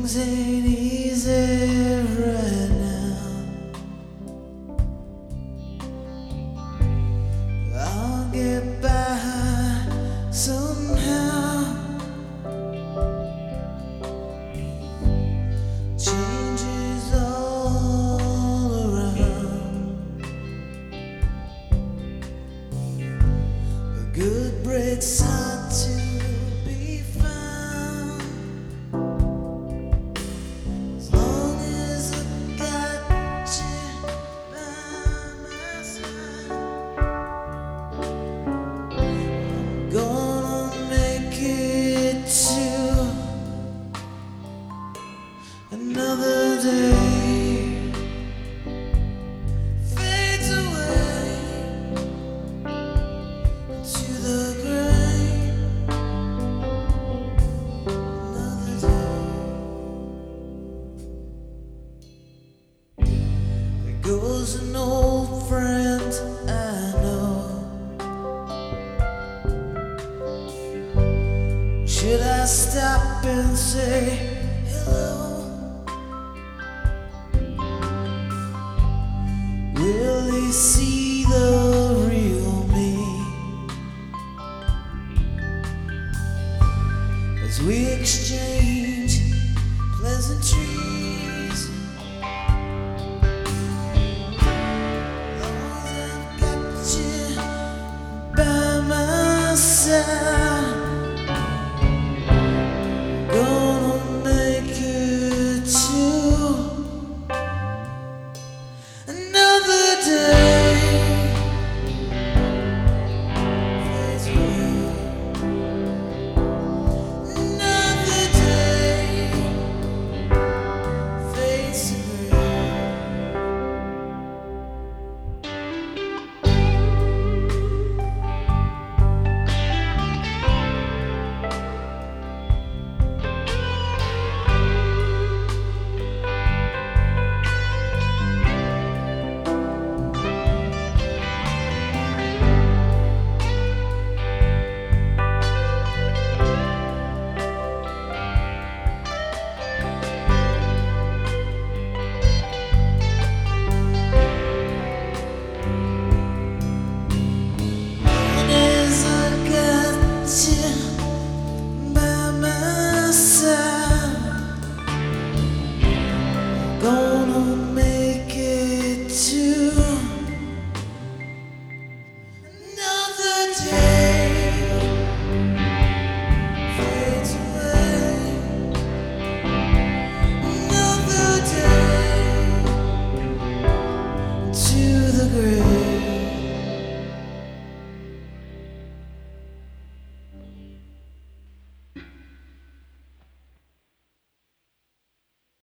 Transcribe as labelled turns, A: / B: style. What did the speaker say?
A: Things ain't easy right now. I'll get by somehow. Change is all around. A good breaks out to be found. As long as I got you by my side, I'm gonna make it to another day. Fades away into the gray. Another day. There goes an old friend I know. Should I stop and say hello? Will they see the real me as we exchange pleasantries?